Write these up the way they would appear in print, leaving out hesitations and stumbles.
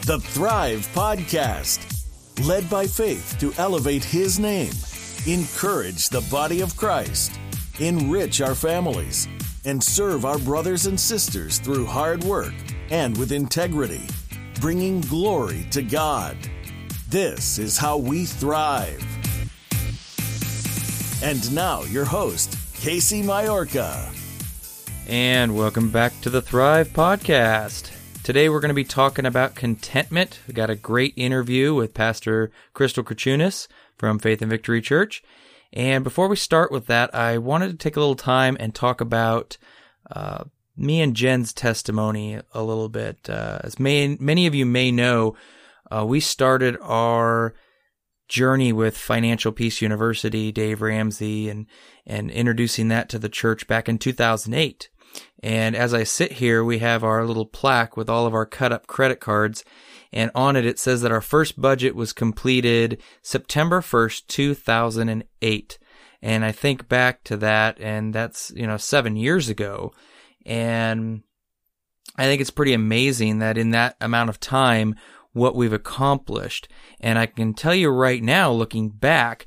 The Thrive Podcast. Led by faith to elevate His name, encourage the body of Christ, enrich our families, and serve our brothers and sisters through hard work and with integrity, bringing glory to God. This is how we thrive. And now, your host, Casey Majorca. And welcome back to the Thrive Podcast. Today we're going to be talking about contentment. We got a great interview with Pastor Crystal Krachunas from Faith and Victory Church. And before we start with that, I wanted to take a little time and talk about me and Jen's testimony a little bit. As many of you may know, we started our journey with Financial Peace University, Dave Ramsey, and introducing that to the church back in 2008. And as I sit here, we have our little plaque with all of our cut-up credit cards, and on it says that our first budget was completed September 1st, 2008. And I think back to that, and that's, 7 years ago. And I think it's pretty amazing that in that amount of time, what we've accomplished. And I can tell you right now, looking back,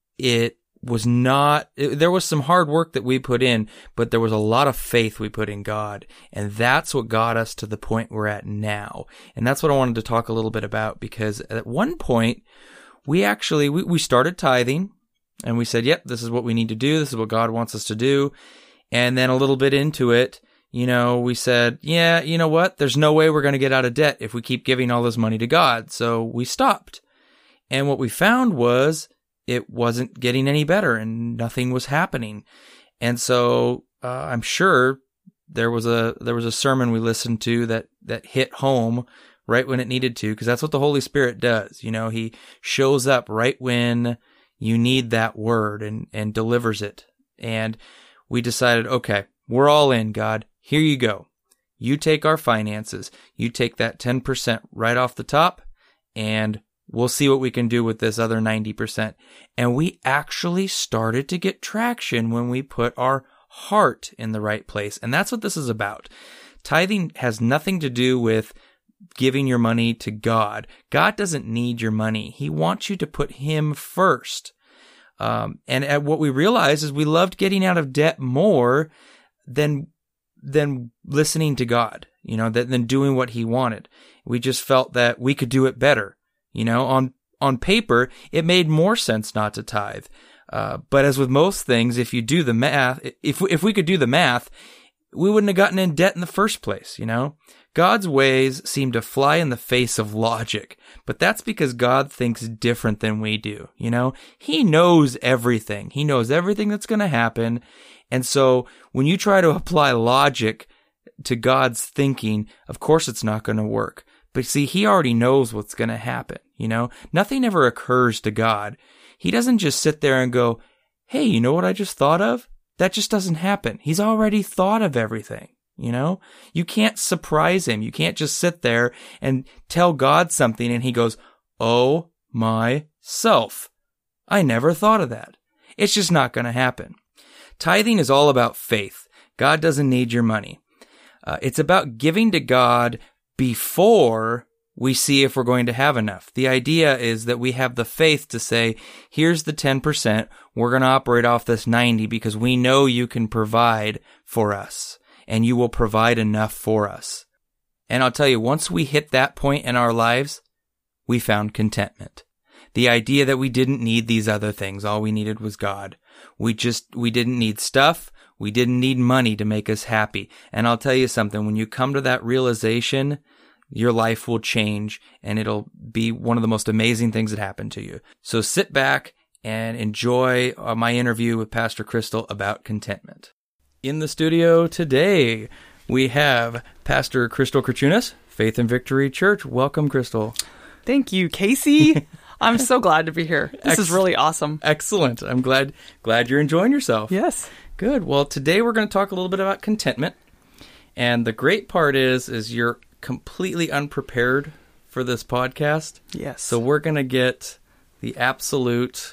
there was some hard work that we put in, but there was a lot of faith we put in God. And that's what got us to the point we're at now. And that's what I wanted to talk a little bit about, because at one point, we started tithing, and we said, yep, this is what we need to do. This is what God wants us to do. And then a little bit into it, we said, yeah, you know what? There's no way we're going to get out of debt if we keep giving all this money to God. So we stopped. And what we found was it wasn't getting any better and nothing was happening. And so I'm sure there was a sermon we listened to that hit home right when it needed to, because that's what the Holy Spirit does. He shows up right when you need that word and delivers it. And we decided, okay, we're all in, God. Here you go. You take our finances. You take that 10% right off the top, and we'll see what we can do with this other 90%. And we actually started to get traction when we put our heart in the right place. And that's what this is about. Tithing has nothing to do with giving your money to God. God doesn't need your money. He wants you to put Him first. And what we realized is we loved getting out of debt more than listening to God, than doing what He wanted. We just felt that we could do it better. On paper, it made more sense not to tithe. But as with most things, if you do the math, if we could do the math, we wouldn't have gotten in debt in the first place, God's ways seem to fly in the face of logic, but that's because God thinks different than we do, He knows everything. He knows everything that's going to happen. And so when you try to apply logic to God's thinking, of course it's not going to work. But see, He already knows what's going to happen, Nothing ever occurs to God. He doesn't just sit there and go, hey, you know what I just thought of? That just doesn't happen. He's already thought of everything, You can't surprise Him. You can't just sit there and tell God something and He goes, oh, myself. I never thought of that. It's just not going to happen. Tithing is all about faith. God doesn't need your money. It's about giving to God before we see if we're going to have enough. The idea is that we have the faith to say, here's the 10%, we're going to operate off this 90 because we know you can provide for us, and you will provide enough for us. And I'll tell you, once we hit that point in our lives, we found contentment. The idea that we didn't need these other things, all we needed was God. We didn't need stuff. We didn't need money to make us happy. And I'll tell you something, when you come to that realization, your life will change and it'll be one of the most amazing things that happen to you. So sit back and enjoy my interview with Pastor Crystal about contentment. In the studio today, we have Pastor Crystal Krachunas, Faith and Victory Church. Welcome, Crystal. Thank you, Casey. I'm so glad to be here. This is really awesome. Excellent. I'm glad you're enjoying yourself. Yes. Good. Well, today we're going to talk a little bit about contentment. And the great part is you're completely unprepared for this podcast. Yes. So we're going to get the absolute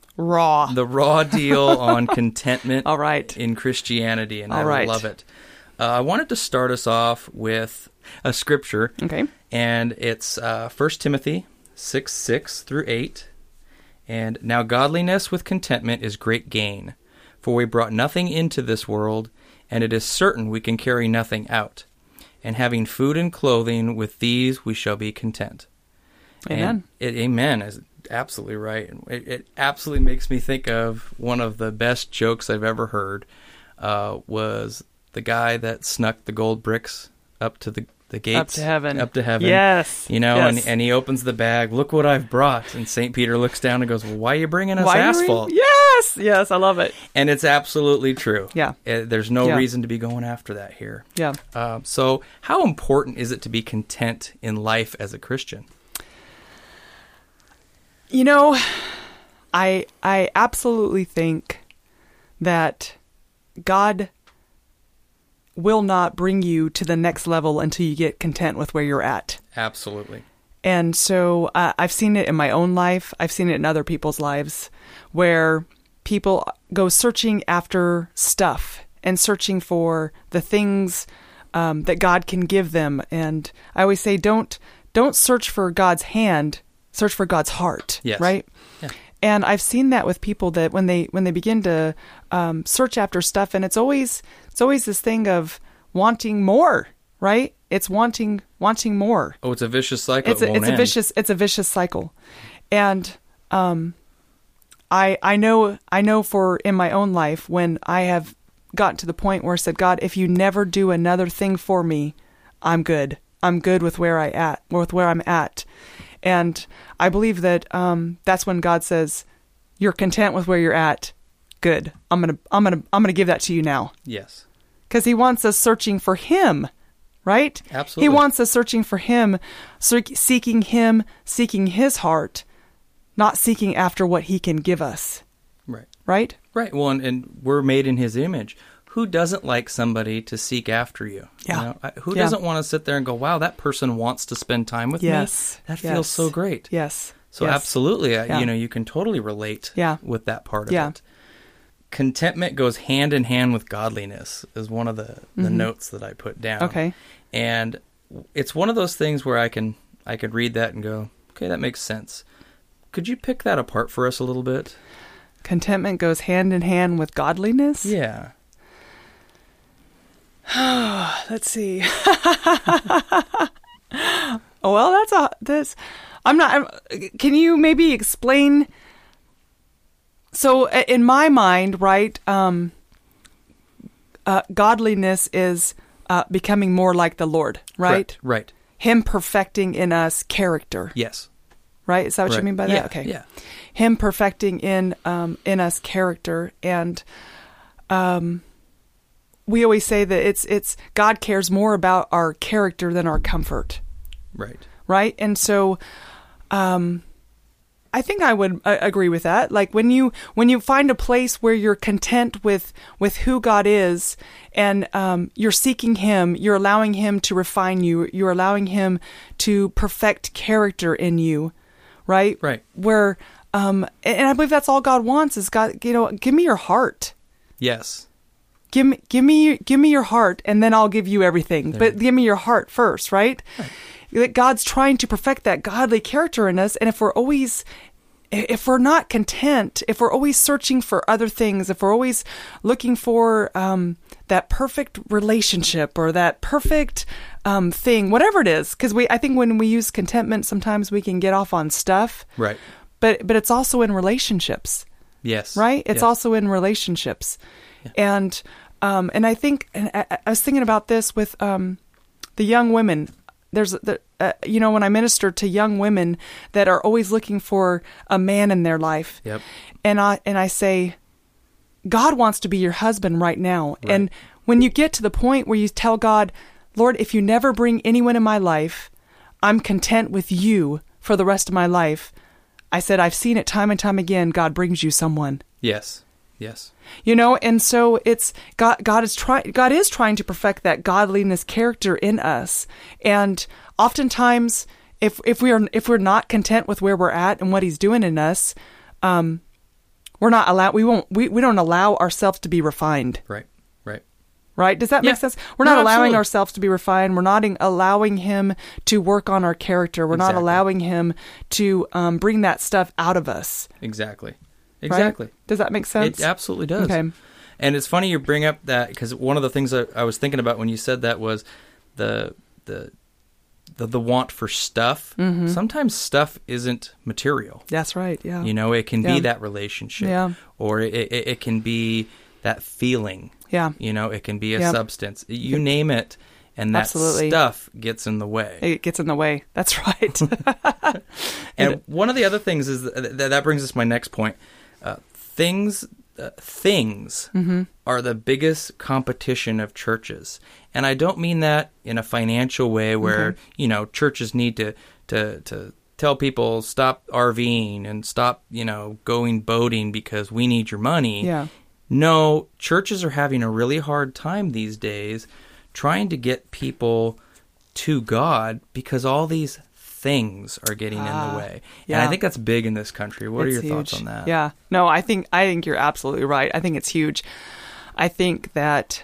raw deal on contentment All right. in Christianity, and All I right. love it. I wanted to start us off with a scripture. Okay. And it's 1 Timothy 6:6 through 8. And now godliness with contentment is great gain, for we brought nothing into this world, and it is certain we can carry nothing out. And having food and clothing, with these we shall be content. Amen. Amen is absolutely right. It absolutely makes me think of one of the best jokes I've ever heard. Was the guy that snuck the gold bricks up to the gates. Up to heaven. Up to heaven. Yes. Yes. And he opens the bag. Look what I've brought. And St. Peter looks down and goes, well, why are you bringing us asphalt? Yes, I love it. And it's absolutely true. Yeah. There's no reason to be going after that here. Yeah. So how important is it to be content in life as a Christian? I absolutely think that God will not bring you to the next level until you get content with where you're at. Absolutely. And so I've seen it in my own life. I've seen it in other people's lives where people go searching after stuff and searching for the things that God can give them. And I always say, don't search for God's hand, search for God's heart. Yes. Right? Yeah. And I've seen that with people that when they begin to search after stuff, and it's always this thing of wanting more, right? It's wanting more. Oh, it's a vicious cycle. It's a vicious cycle, and I know for in my own life when I have gotten to the point where I said, God, if you never do another thing for me, I'm good. I'm good with where I'm at. And I believe that that's when God says, "You're content with where you're at. Good. I'm gonna give that to you now." Yes. Because He wants us searching for Him, right? Absolutely. He wants us searching for Him, seeking Him, seeking His heart, not seeking after what He can give us. Right. Right. Right. Well, and we're made in His image. Who doesn't like somebody to seek after you? Yeah. Who doesn't want to sit there and go, wow, that person wants to spend time with me? That feels so great. Yes. So absolutely, you can totally relate with that part of it. Contentment goes hand in hand with godliness is one of the notes that I put down. Okay. And it's one of those things where I could read that and go, okay, that makes sense. Could you pick that apart for us a little bit? Contentment goes hand in hand with godliness? Yeah. Let's see. Well, can you maybe explain? So in my mind, right, godliness is becoming more like the Lord, right? Correct. Right. Him perfecting in us character. Yes. Right? Is that what you mean by that? Yeah, okay. Yeah. Him perfecting in us character, and we always say that it's God cares more about our character than our comfort. Right. Right? And so I think I would agree with that. Like when you find a place where you're content with who God is, and you're seeking Him, you're allowing Him to refine you, you're allowing Him to perfect character in you, right? Right. Where and I believe that's all God wants is God, give me your heart. Yes. Give me your heart, and then I'll give you everything. But give me your heart first, right? That God's trying to perfect that godly character in us, and if we're not content, if we're always searching for other things, if we're always looking for that perfect relationship or that perfect thing, whatever it is, because I think when we use contentment, sometimes we can get off on stuff, right? But it's also in relationships, yes, right? It's also in relationships, and I think, and I was thinking about this with the young women. There's when I minister to young women that are always looking for a man in their life, yep. and I say, God wants to be your husband right now. Right. And when you get to the point where you tell God, Lord, if you never bring anyone in my life, I'm content with you for the rest of my life. I said, I've seen it time and time again. God brings you someone. Yes. Yes. And so it's God is trying to perfect that godliness character in us. And oftentimes if we're not content with where we're at and what He's doing in us, we don't allow ourselves to be refined. Right. Right. right? Does that make sense? We're not allowing ourselves to be refined. We're not allowing him to work on our character. We're not allowing him to bring that stuff out of us. Exactly. Right? Does that make sense? It absolutely does. Okay. And it's funny you bring up that, because one of the things I was thinking about when you said that was the want for stuff. Mm-hmm. Sometimes stuff isn't material. That's right. Yeah. It can be that relationship, or it can be that feeling. Yeah. It can be a substance. You name it, and that stuff gets in the way. It gets in the way. That's right. And one of the other things is that brings us to my next point. Things mm-hmm. are the biggest competition of churches. And I don't mean that in a financial way where, churches need to tell people stop RVing and stop, going boating because we need your money. Yeah. No, churches are having a really hard time these days trying to get people to God because all these things are getting in the way. Yeah. And I think that's big in this country. What are your thoughts on that? Yeah. No, I think you're absolutely right. I think it's huge. I think that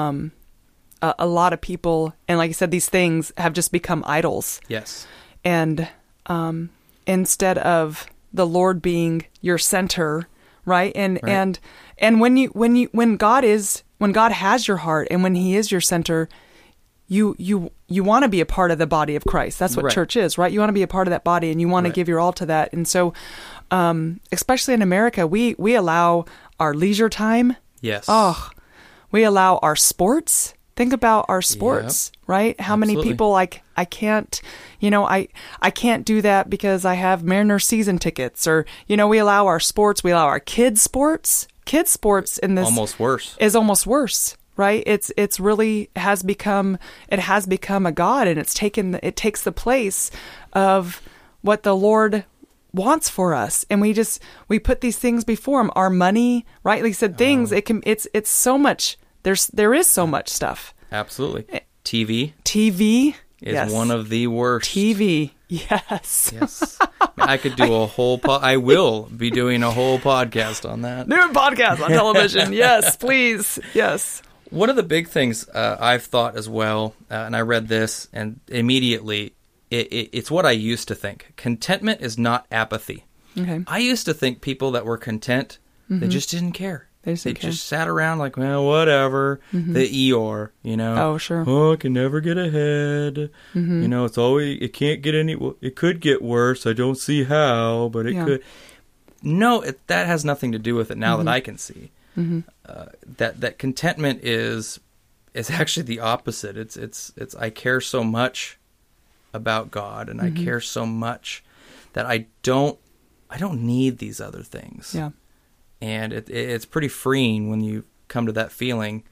a lot of people, and like you said, these things have just become idols. Yes. And instead of the Lord being your center, right? And when God has your heart and when He is your center, you want to be a part of the body of Christ. That's what church is, right? You want to be a part of that body, and you want to give your all to that. And so, especially in America, we allow our leisure time. Yes. Oh, we allow our sports. Think about our sports, right? How many people I can't, I can't do that because I have Mariner season tickets, or we allow our sports, we allow our kids' sports. Kids' sports in this is almost worse. Right? It's really has become a god, and it takes the place of what the Lord wants for us, and we put these things before Him. Our money, right? Like you said, things. It's so much. There is so much stuff. Absolutely. TV is one of the worst. TV. Yes. I could do a whole I will be doing a whole podcast on that. Do a podcast on television. Yes, please. Yes. One of the big things I've thought as well, and I read this, and immediately, it's what I used to think. Contentment is not apathy. Okay. I used to think people that were content, they just didn't care. They just sat around like, well, whatever. The Eeyore, Oh, sure. Oh, I can never get ahead. It's always, it can't get it could get worse. I don't see how, but it could. No, that has nothing to do with it now that I can see. That contentment is actually the opposite. It's I care so much about God, and I care so much that I don't need these other things. Yeah. And it's pretty freeing when you come to that feeling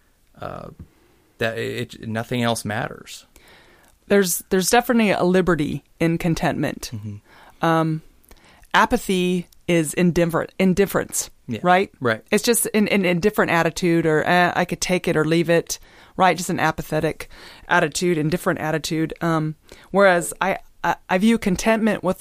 that nothing else matters. There's definitely a liberty in contentment. Apathy is indifference. Yeah. Right? Right. It's just an indifferent attitude, or I could take it or leave it, right? Just an apathetic attitude, indifferent attitude. Whereas I view contentment with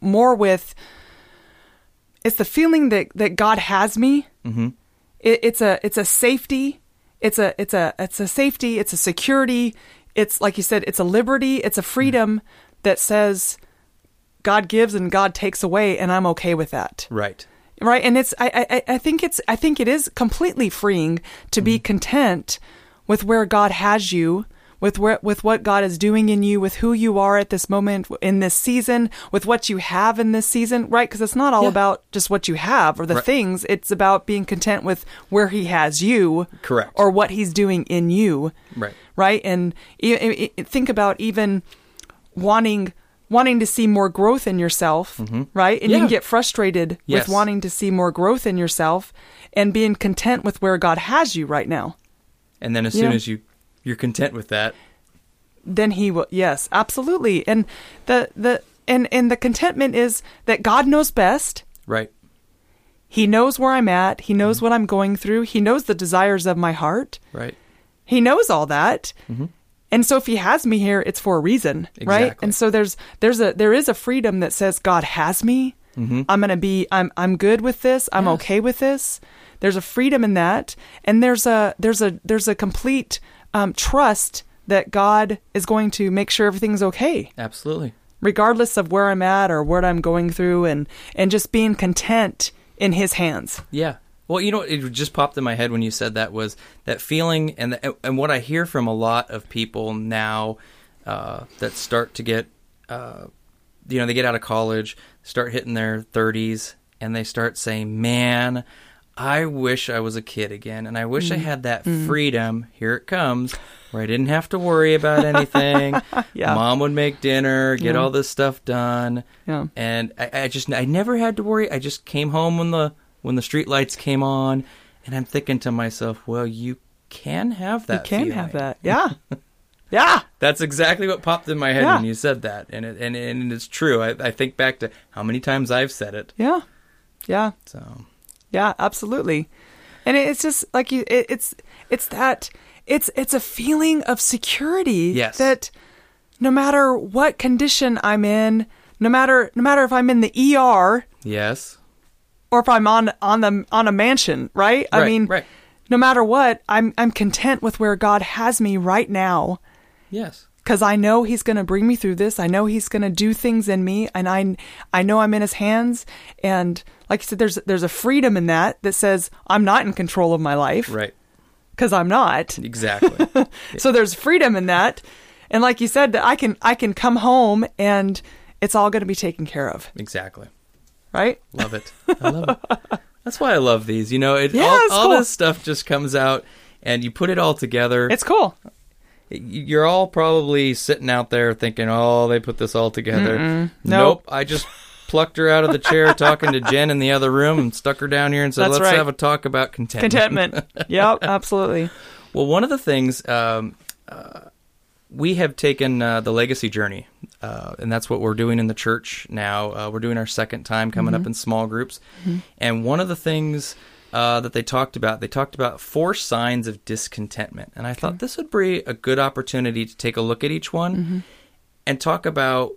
it's the feeling that God has me. It's a safety. It's a safety. It's a security. It's like you said. It's a liberty. It's a freedom that says God gives and God takes away, and I'm okay with that. Right. Right, and I think it is completely freeing to be content with where God has you, with what God is doing in you, with who you are at this moment in this season, with what you have in this season, right? Because it's not all about just what you have or the things. It's about being content with where He has you, correct, or what He's doing in you, right? Right, and think about even wanting to see more growth in yourself, right? And you can get frustrated with wanting to see more growth in yourself and being content with where God has you right now. And then as soon as you're content with that, then He will. Yes, absolutely. And the contentment is that God knows best. Right. He knows where I'm at. He knows what I'm going through. He knows the desires of my heart. Right. He knows all that. And so if He has me here, it's for a reason, right? And so there is a freedom that says God has me. I'm good with this. I'm okay with this. There's a freedom in that. And there's a complete trust that God is going to make sure everything's okay. Absolutely. Regardless of where I'm at or what I'm going through, and just being content in his hands. Yeah. Well, it just popped in my head when you said that was that feeling, and what I hear from a lot of people now that start to get, they get out of college, start hitting their 30s, and they start saying, man, I wish I was a kid again, and I wish I had that freedom, here it comes, where I didn't have to worry about anything. Yeah. Mom would make dinner, get all this stuff done, and I never had to worry. I just came home when the street lights came on, and I'm thinking to myself, well, you can have that feeling. Have that, yeah. Yeah. That's exactly what popped in my head when you said that, and it's true. I think back to how many times I've said it. Yeah. Yeah. So... yeah, absolutely. And it's just like it's a feeling of security. Yes. That no matter what condition I'm in, no matter if I'm in the ER. Yes. Or if I'm on a mansion, right? I mean, no matter what, I'm content with where God has me right now. Yes. Because I know he's going to bring me through this. I know he's going to do things in me, and I know I'm in his hands. And like you said, there's a freedom in that says I'm not in control of my life. Right. Because I'm not. Exactly. So there's freedom in that. And like you said, that I can come home and it's all going to be taken care of. Exactly. Right? Love it. I love it. That's why I love these. All cool. this stuff just comes out and you put it all together. It's cool. You're all probably sitting out there thinking, oh, they put this all together. Nope. I just plucked her out of the chair talking to Jen in the other room and stuck her down here and said, let's have a talk about contentment. Yep, absolutely. Well, one of the things, we have taken the legacy journey, and that's what we're doing in the church now. We're doing our second time coming up in small groups. And one of the things... that they talked about 4 signs of discontentment. And I thought this would be a good opportunity to take a look at each one and talk about,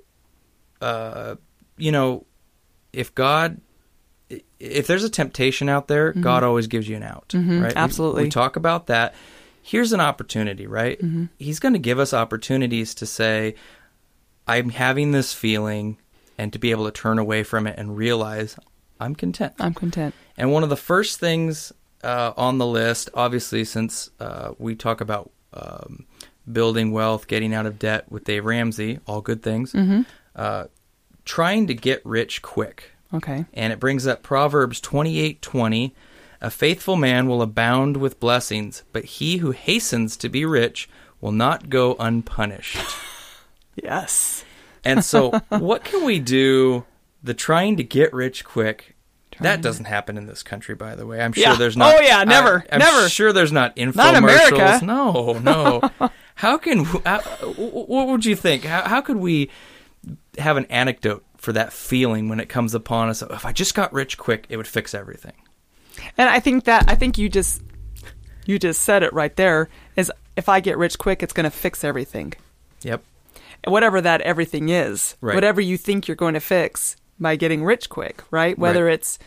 if there's a temptation out there, God always gives you an out, right? Absolutely. We talk about that. Here's an opportunity, right? He's going to give us opportunities to say, I'm having this feeling, and to be able to turn away from it and realize I'm content. I'm content. And one of the first things on the list, obviously, since we talk about building wealth, getting out of debt with Dave Ramsey, all good things, trying to get rich quick. Okay. And it brings up Proverbs 28:20. A faithful man will abound with blessings, but he who hastens to be rich will not go unpunished. Yes. And so what can we do? The trying to get rich quick, that doesn't happen in this country, by the way. I'm sure there's not. Oh, yeah, never. I'm sure there's not infomercials. Not America. No. How can, what would you think? How could we have an anecdote for that feeling when it comes upon us? If I just got rich quick, it would fix everything. And I think you just said it right there, is if I get rich quick, it's going to fix everything. Yep. Whatever that everything is, right. Whatever you think you're going to fix by getting rich quick, right? Whether it's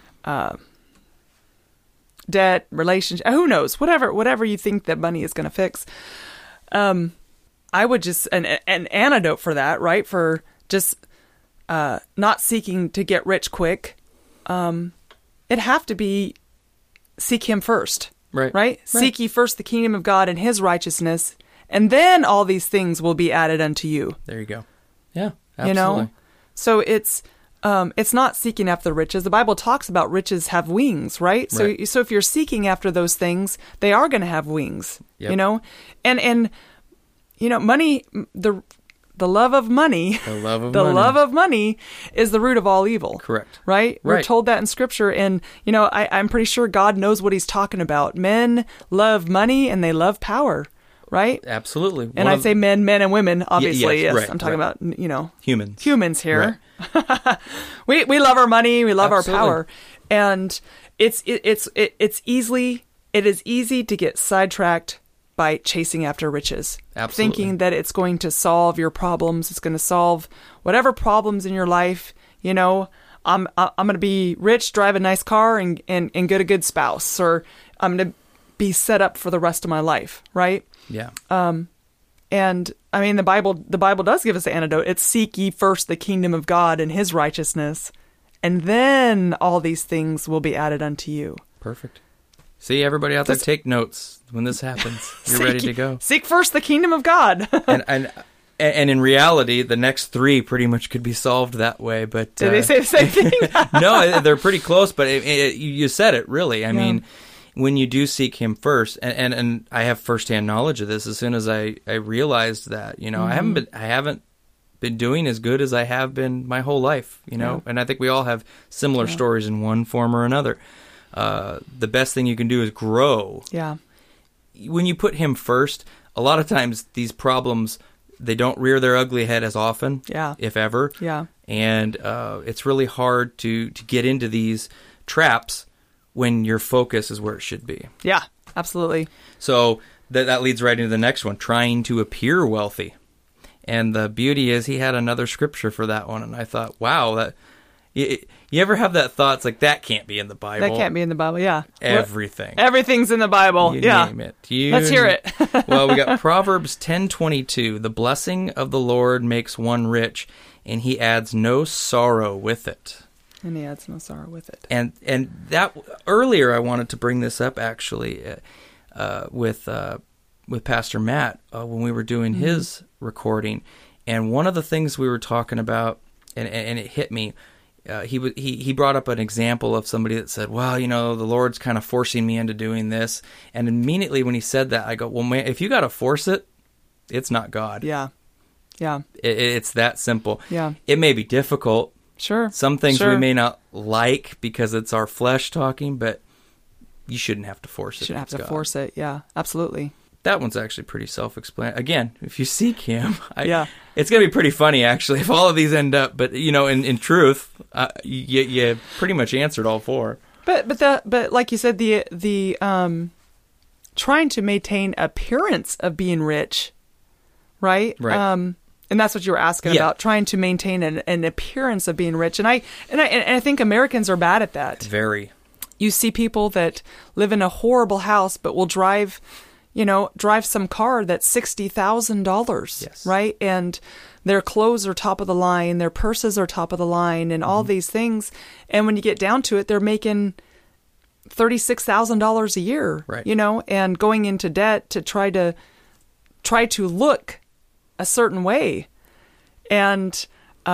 debt, relationship, who knows, whatever you think that money is going to fix. I would just, an antidote for that, right? For just not seeking to get rich quick, it'd have to be seek him first, right? Seek ye first the kingdom of God and his righteousness, and then all these things will be added unto you. There you go. Yeah, absolutely. So it's not seeking after the riches. The Bible talks about riches have wings, right? So if you're seeking after those things, they are going to have wings, and money, the love of money, love of money is the root of all evil. Correct. Right? We're told that in Scripture, and I'm pretty sure God knows what he's talking about. Men love money and they love power. Right? Absolutely. And I'd say men and women, obviously. Yes. Right, I'm talking about, humans here. Right. we love our money. We love our power. And it is easy to get sidetracked by chasing after riches. Absolutely. Thinking that it's going to solve your problems. It's going to solve whatever problems in your life. I'm going to be rich, drive a nice car, and get a good spouse, or I'm going to be set up for the rest of my life, right? Yeah. And I mean, the Bible does give us the antidote. It's seek ye first the kingdom of God and his righteousness, and then all these things will be added unto you. Perfect. See, everybody out there, take notes when this happens. You're ready to go. Seek first the kingdom of God. And in reality, the next three pretty much could be solved that way. But did they say the same thing? No, they're pretty close. But you said it really. I mean, when you do seek Him first, and I have firsthand knowledge of this. As soon as I realized that, I haven't been doing as good as I have been my whole life. And I think we all have similar stories in one form or another. The best thing you can do is grow. Yeah. When you put Him first, a lot of times these problems, they don't rear their ugly head as often, if ever. Yeah. And it's really hard to get into these traps when your focus is where it should be. Yeah, absolutely. So that leads right into the next one, trying to appear wealthy. And the beauty is he had another scripture for that one, and I thought, wow, that... You ever have that thought? It's like, that can't be in the Bible. That can't be in the Bible, yeah. Everything. Everything's in the Bible, you name it. Let's hear it. Well, we got Proverbs 10:22. The blessing of the Lord makes one rich, and he adds no sorrow with it. And he adds no sorrow with it. And that, earlier I wanted to bring this up, actually, with Pastor Matt, when we were doing his recording. And one of the things we were talking about, and it hit me, he brought up an example of somebody that said, well, the Lord's kind of forcing me into doing this. And immediately when he said that, I go, well, man, if you got to force it, it's not God. Yeah. Yeah. It's that simple. Yeah. It may be difficult. Sure. Some things we may not like because it's our flesh talking, but you shouldn't have to force it. You shouldn't have to force it. Yeah, absolutely. That one's actually pretty self-explanatory. Again, if you seek Him, it's going to be pretty funny, actually, if all of these end up. But, in truth, you pretty much answered all four. But like you said, the trying to maintain appearance of being rich, right? Right. And that's what you were asking about, trying to maintain an appearance of being rich. And I think Americans are bad at that. Very. You see people that live in a horrible house, but will drive some car that's $60,000, right? And their clothes are top of the line, their purses are top of the line, and all these things. And when you get down to it, they're making $36,000 a year, right? And going into debt to try to look a certain way. And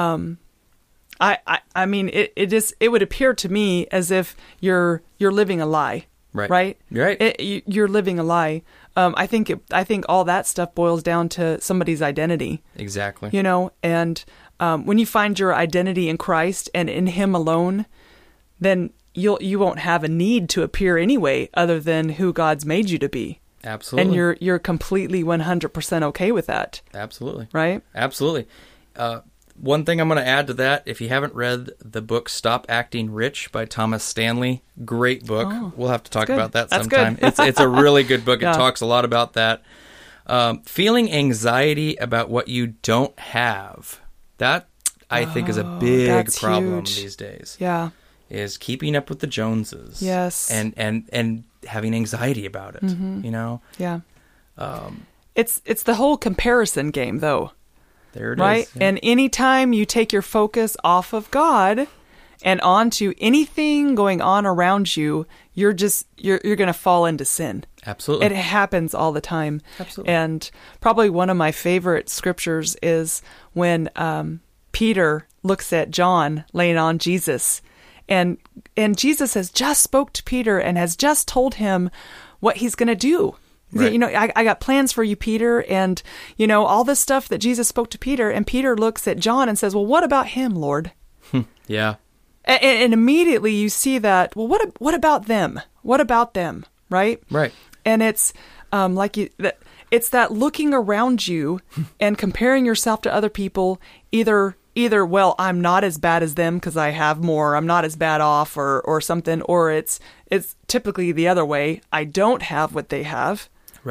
I mean, it would appear to me as if you're living a lie. Right. You're living a lie. I think all that stuff boils down to somebody's identity. Exactly. And when you find your identity in Christ and in Him alone, then you won't have a need to appear anyway, other than who God's made you to be. Absolutely. And you're completely 100% okay with that. Absolutely. Right? Absolutely. One thing I'm going to add to that, if you haven't read the book Stop Acting Rich by Thomas Stanley, great book. We'll have to talk about that sometime. It's a really good book. It talks a lot about that. Feeling anxiety about what you don't have, that I think is a big problem these days. Yeah. Is keeping up with the Joneses. Yes. And having anxiety about it, Yeah. It's the whole comparison game, though. There it right? is. Yeah. And anytime you take your focus off of God and onto anything going on around you, you're going to fall into sin. Absolutely. It happens all the time. Absolutely. And probably one of my favorite scriptures is when Peter looks at John laying on Jesus. And Jesus has just spoke to Peter and has just told him what he's going to do. Right. I got plans for you, Peter, and, all this stuff that Jesus spoke to Peter, and Peter looks at John and says, well, what about him, Lord? Yeah. And immediately you see that, well, what about them? What about them? Right? Right. And it's it's that looking around you and comparing yourself to other people, either, well, I'm not as bad as them because I have more, I'm not as bad off or something, or it's typically the other way. I don't have what they have. Right.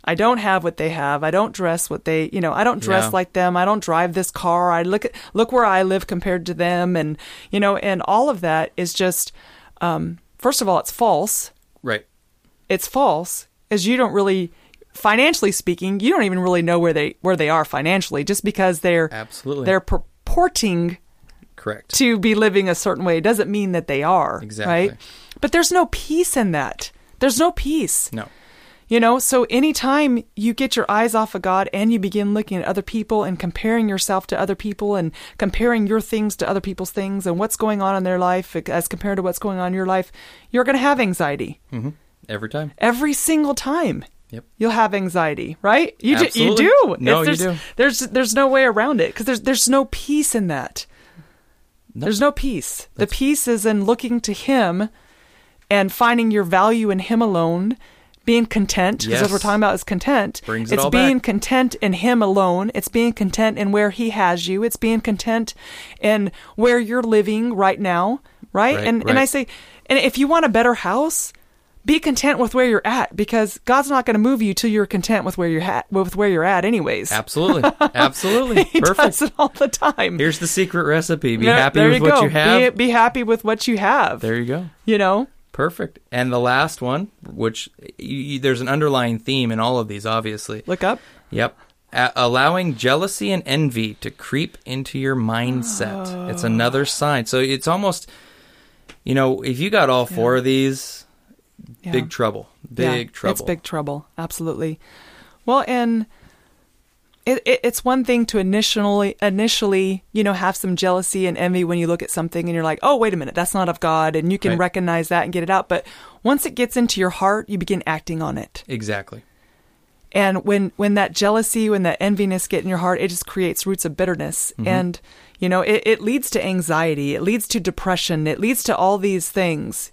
I don't have what they have. I don't dress what they, I don't dress like them. I don't drive this car. I look where I live compared to them. And, and all of that is just, first of all, it's false. Right. It's false, as you don't really, financially speaking, you don't even really know where they are financially, just because they're purporting correct to be living a certain way. It doesn't mean that they are. Exactly. Right? But there's no peace in that. There's no peace. No. So anytime you get your eyes off of God and you begin looking at other people and comparing yourself to other people and comparing your things to other people's things and what's going on in their life as compared to what's going on in your life, you're going to have anxiety. Mm-hmm. Every time. Every single time. Yep. You'll have anxiety, right? You Absolutely. do. No, you do. There's no way around it, because there's no peace in that. No. There's no peace. The peace is in looking to Him and finding your value in Him alone, being content, because what we're talking about is content. Brings it all being back. content in Him alone. It's being content in where He has you. It's being content in where you're living right now, right? And I say, and if you want a better house, be content with where you're at, because God's not going to move you till you're content with where you're at anyways. Absolutely. Absolutely. He Perfect. does it all the time. Here's the secret recipe. Be happy with what you have. Be happy with what you have. There you go. Perfect. And the last one, which there's an underlying theme in all of these, obviously. Look up. Yep. Allowing jealousy and envy to creep into your mindset. Oh. It's another sign. So it's almost, if you got all four of these, big trouble. Big trouble. It's big trouble. Absolutely. Well, and it's one thing to initially, have some jealousy and envy when you look at something and you're like, oh, wait a minute, that's not of God. And you can recognize that and get it out. But once it gets into your heart, you begin acting on it. Exactly. And when that jealousy, when that enviness get in your heart, it just creates roots of bitterness. Mm-hmm. And, it leads to anxiety. It leads to depression. It leads to all these things,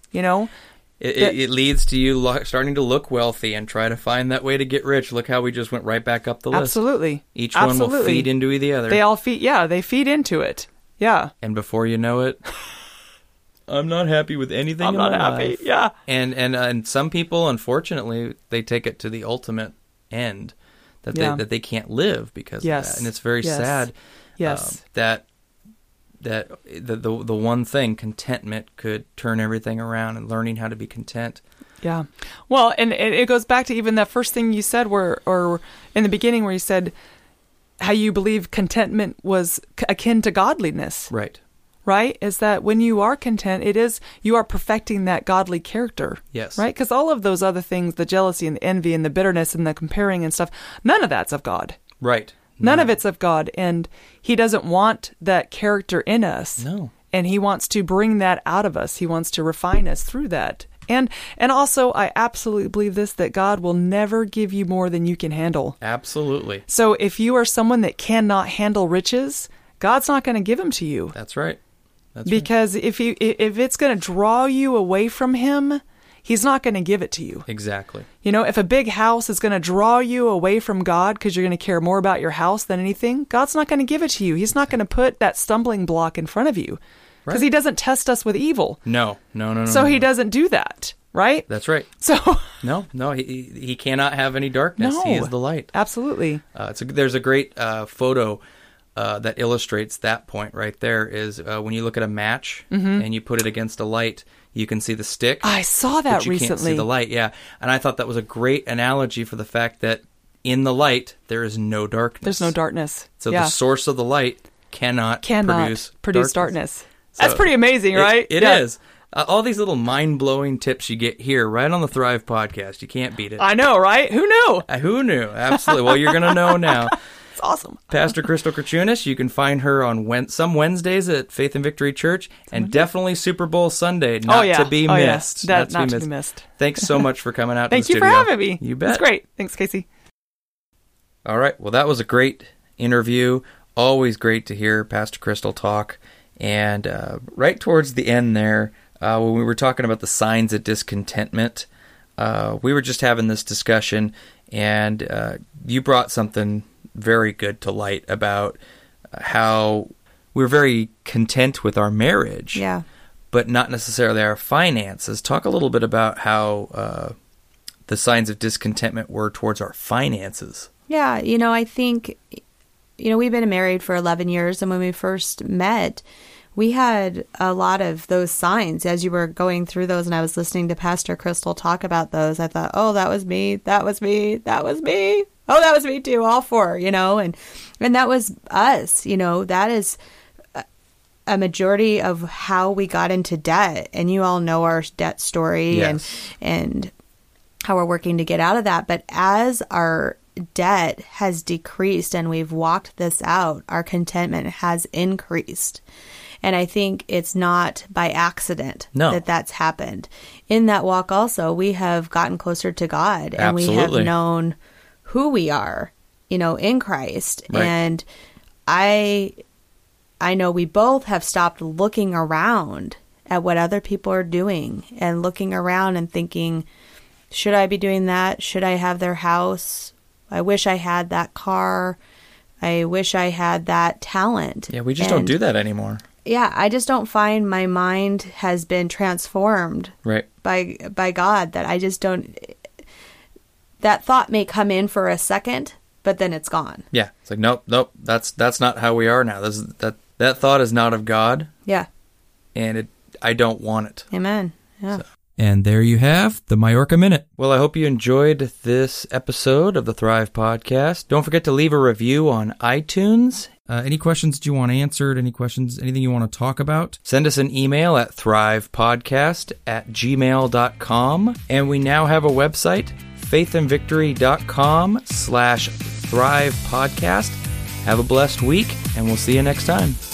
It leads to you starting to look wealthy and try to find that way to get rich. Look how we just went right back up the list. Absolutely. Each one will feed into the other. They all they feed into it. Yeah. And before you know it, I'm not happy with anything in my life. I'm not happy, yeah. And some people, unfortunately, they take it to the ultimate end, that they can't live because of that. And it's very sad that the one thing, contentment, could turn everything around, and learning how to be content. Yeah. Well, and it goes back to even that first thing you said, or in the beginning where you said how you believe contentment was akin to godliness. Right. Right? Is that when you are content, you are perfecting that godly character. Yes. Right? Because all of those other things, the jealousy and the envy and the bitterness and the comparing and stuff, none of that's of God. Right. None of it's of God, and He doesn't want that character in us. No. And He wants to bring that out of us. He wants to refine us through that. And also, I absolutely believe this, that God will never give you more than you can handle. Absolutely. So if you are someone that cannot handle riches, God's not going to give them to you. That's right. Because if it's going to draw you away from Him, He's not going to give it to you. Exactly. If a big house is going to draw you away from God because you're going to care more about your house than anything, God's not going to give it to you. He's not going to put that stumbling block in front of you, because He doesn't test us with evil. No. So He doesn't do that, right? That's right. So No, he cannot have any darkness. No, he is the light. Absolutely. There's a great photo that illustrates that point right there, is when you look at a match and you put it against a light, you can see the stick. I saw that but you recently. Can't see the light, yeah. And I thought that was a great analogy for the fact that in the light, there is no darkness. There's no darkness. So the source of the light cannot produce darkness. So that's pretty amazing, right? It is. All these little mind-blowing tips you get here right on the Thrive podcast. You can't beat it. I know, right? Who knew? Who knew? Absolutely. Well, you're going to know now. It's awesome. Pastor Crystal Kerchunas, you can find her on some Wednesdays at Faith and Victory Church, and definitely Super Bowl Sunday, not to be missed. Not to be missed. Thanks so much for coming out to the studio. Thank you for having me. You bet. It's great. Thanks, Casey. All right. Well, that was a great interview. Always great to hear Pastor Crystal talk. And right towards the end there, when we were talking about the signs of discontentment, we were just having this discussion, and you brought something very good to light about how we're very content with our marriage, but not necessarily our finances. Talk a little bit about how the signs of discontentment were towards our finances. Yeah, I think, we've been married for 11 years, and when we first met, we had a lot of those signs. As you were going through those and I was listening to Pastor Crystal talk about those, I thought, oh, that was me, that was me, that was me. Oh, that was me too, all four, and that was us, that is a majority of how we got into debt. And you all know our debt story. Yes. and how we're working to get out of that. But as our debt has decreased and we've walked this out, our contentment has increased. And I think it's not by accident that that's happened. In that walk also, we have gotten closer to God. And Absolutely. We have known who we are, in Christ. Right. And I know we both have stopped looking around at what other people are doing and looking around and thinking, should I be doing that? Should I have their house? I wish I had that car. I wish I had that talent. Yeah, we just don't do that anymore. Yeah, I just don't find my mind has been transformed Right. by God, that I just don't. That thought may come in for a second, but then it's gone. Yeah, it's like nope. That's not how we are now. That thought is not of God. Yeah. And I don't want it. Amen. Yeah. So. And there you have the Majorca Minute. Well, I hope you enjoyed this episode of the Thrive Podcast. Don't forget to leave a review on iTunes. Any questions that you want answered? Any questions? Anything you want to talk about? Send us an email at thrivepodcast@gmail.com. And we now have a website, faithandvictory.com/thrivepodcast. Have a blessed week, and we'll see you next time.